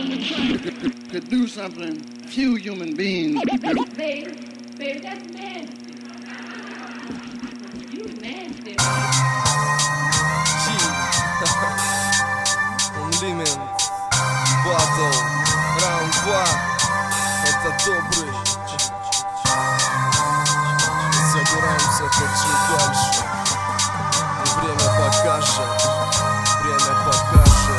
could do something few human beings could do. Baby, that's man. You nasty. Unlimit, Battle, раунд 2. Это добрый. Собираемся как жить дальше. И время покажет. Время покажет.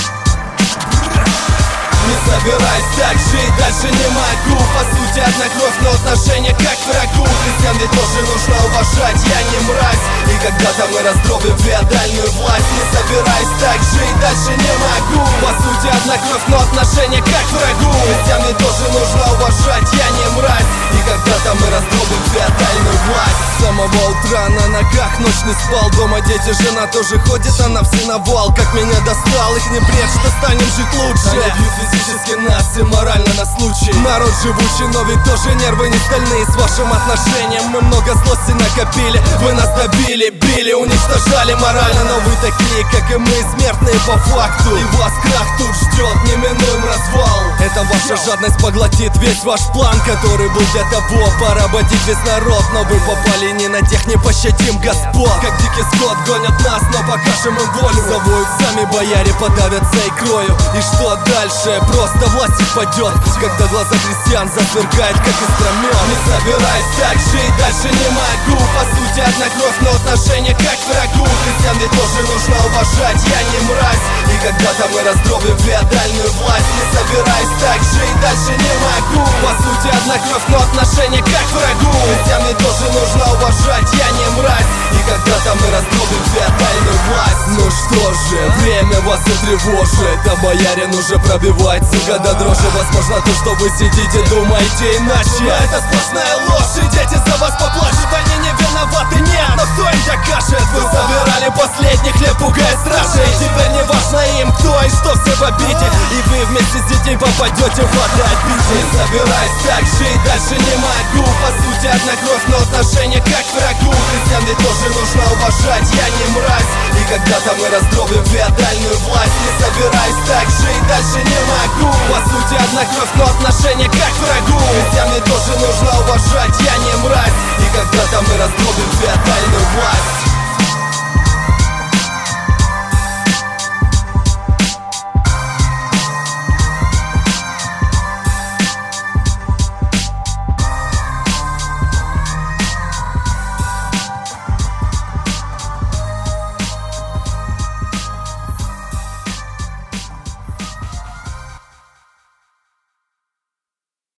Не собираюсь так жить, дальше не могу. По сути одна кровь, но отношение как к врагу. Христиан ведь тоже нужно уважать, я не мразь. И когда-то мы раздробим феодальную власть. Не собираюсь так жить, дальше не могу. По сути одна кровь, но отношение как к врагу. Христиан ведь тоже нужно уважать, я не мразь. И когда-то мы раздробим феодальную власть. С самого утра на ногах, ночь не спал. Дома дети, жена тоже ходит, она в сеновал. Как меня достал, их не бред, что станем жить лучше. Физически нас и морально на случай. Народ живучий, но ведь тоже нервы не стальные. С вашим отношением мы много злости накопили. Вы нас добили, били, уничтожали морально. Но вы такие, как и мы, смертные по факту. И вас крах тут ждет, неминуем развал. Это ваша жадность поглотит весь ваш план, который был для того, поработить весь народ. Но вы попали не на тех, не пощадим господ. Как дикий скот гонят нас, но покажем им волю. Завоют сами бояре, подавятся икрою. И что дальше? Просто власть их падет, когда глаза христиан засверкает, как искромен. Не собираюсь так жить, дальше не могу. По сути одна кровь, но отношение как к врагу. Христиан ведь тоже нужно уважать, я не мразь. И когда-то мы раздробим феодальную власть. Не собираюсь так жить, дальше не могу. По сути одна кровь, но отношение как к врагу. Христиан ведь тоже нужно уважать, я не мразь. И когда-то мы раздробим феодальную власть. Ну что же, время вас и тревожит, а боярин уже пробивает года дрожи. Возможно то, что вы сидите, думаете иначе. Но это сплошная ложь, и дети за вас поплачут. Они не виноваты, нет, но кто им докажет? Вы собирали последний хлеб, пугая стражей. Теперь не важно им, кто и что, все в обиде. И вы вместе с детьми попадете в ад обиде. Не собираюсь так жить, дальше не могу. По сути одна кровь, но отношение как к врагу. Христиан ведь тоже нужно уважать, я не мразь. И когда-то мы раздробим феодальную власть. Не собираюсь так жить, дальше не могу. По сути одна кровь, но отношение как к врагу. Христиан ведь тоже нужно уважать, я не мразь. И когда-то мы раздробим феодальную власть.